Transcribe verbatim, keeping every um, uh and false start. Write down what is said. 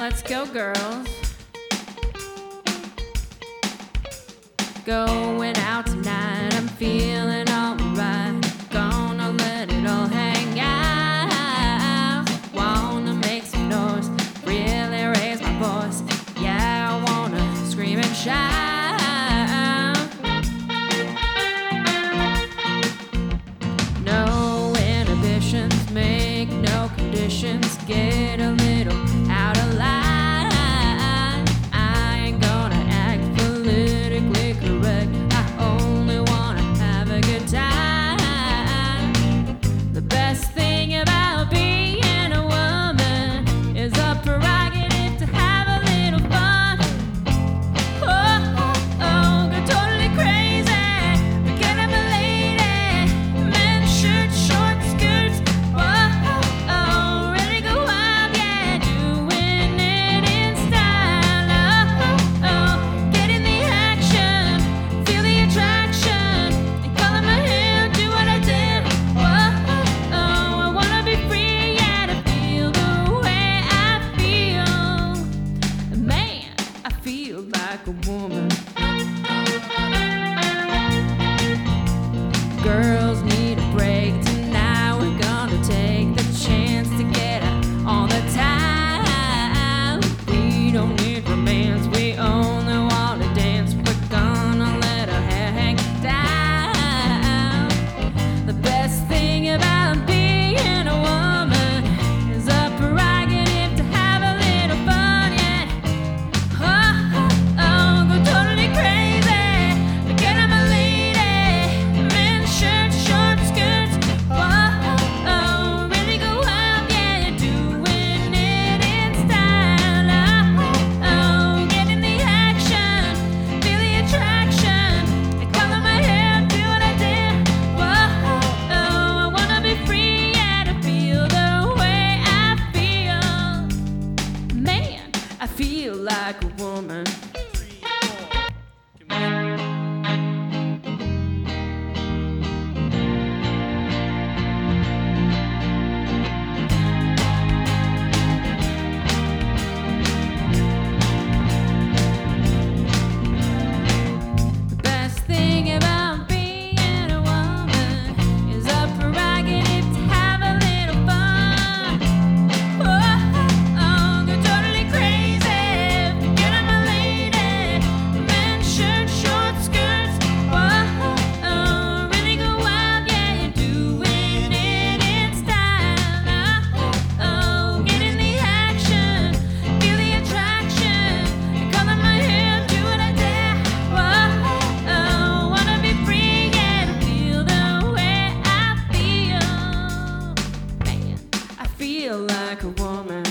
let's go, girls. Going out tonight, I'm feeling alright. Gonna let it all hang out. Wanna make some noise, really raise my voice. Yeah, I wanna scream and shout. No inhibitions, make no conditions. Get a little out of line. I ain't gonna act politically correct. I only wanna have a good time. The best thing about being a woman is a prerogative to have a little fun. Oh, oh, oh, go totally crazy. Forget I'm a lady. Men, shirts, short skirts. Whoa, oh, oh, really go wild, yeah, doing it in style. Oh, oh, oh, get in the action, feel the attraction, and color my hair, do what I did. Whoa, oh, oh, I wanna be free, yeah, to feel the way I feel. Man, I feel like a woman. Girls need a break tonight. We're gonna take the chance to get out all the time. We don't need romance, we only want to dance. We're gonna let our hair hang down. The best thing about being a woman is a prerogative to have a little fun, yeah. Oh, oh, oh, go totally crazy. Forget I'm a lady. Men's shirts, short skirts. Whoa, oh, oh, really go wild, yeah, doing it in style. Oh, oh, get in the action, feel the attraction, and color my hair, do what I did. Whoa, oh, oh, I wanna be free, yeah, to feel the way I feel. Man, I feel like a woman. The best thing about being a woman is a prerogative to have a little fun. Oh, oh, oh, go totally crazy. Forget I'm a lady. Men's shirts, short skirts. Whoa, oh, oh, really go wild, yeah, you're doing it in style. Oh, oh, get in the action, feel the attraction, and color my hair, do what I dare. Whoa, oh, wanna be free, yeah, to feel the way I feel. Man, I feel like a woman.